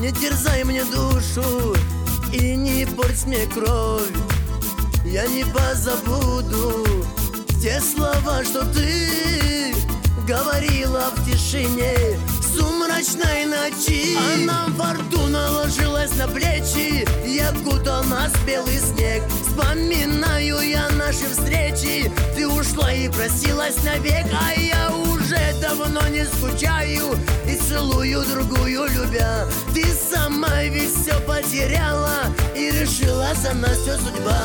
Не терзай мне душу и не порть мне кровь. Я не позабуду те слова, что ты говорила в тишине сумрачной ночи. А нам фортуна ложилась на плечи, я кутал нас в белый снег. Вспоминаю я наши встречи, ты ушла и просилась навек. А я уже давно не скучаю и целую другую любя. Ты сама ведь все потеряла и решила за нас все судьба.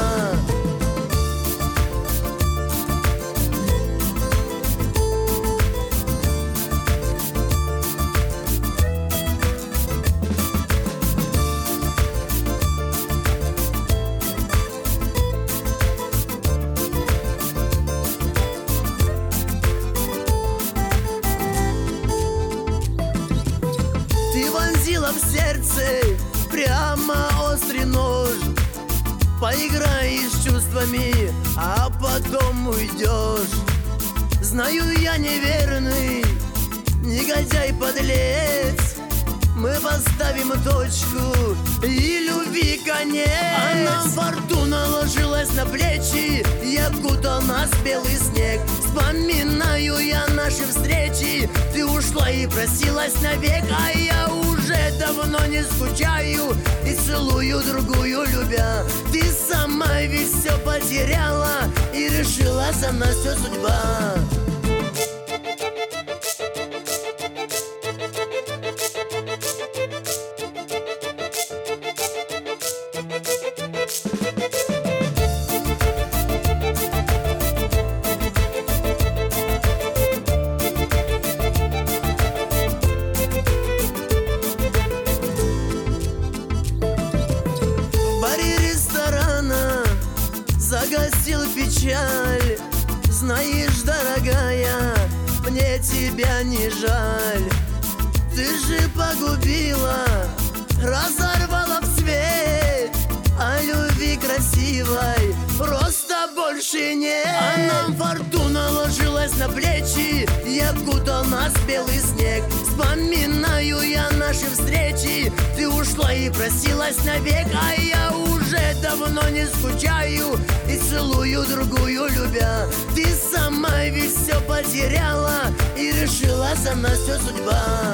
Вонзила в сердце прямо острый нож. Поиграешь с чувствами, а потом уйдешь. Знаю, я неверный, негодяй, подлец. Мы поставим точку и любви конец. А нам фортуна ложилась на плечи, я кутал нас в белый снег. Вспоминаю я наши встречи, ты ушла и просилась навек. А я уже давно не скучаю и целую другую любя. Ты сама ведь все потеряла и решила за нас все судьба. Загасил печаль, знаешь, дорогая, мне тебя не жаль. Ты же погубила, разорвала в цвет, а любви красивой просто больше нет. А нам фортуна ложилась на плечи, я кутал нас в белый снег. Вспоминаю я наши встречи, ты ушла и просилась навек. А я уже давно не скучаю и целую другую любя. Ты сама ведь все потеряла и решила за нас все судьба.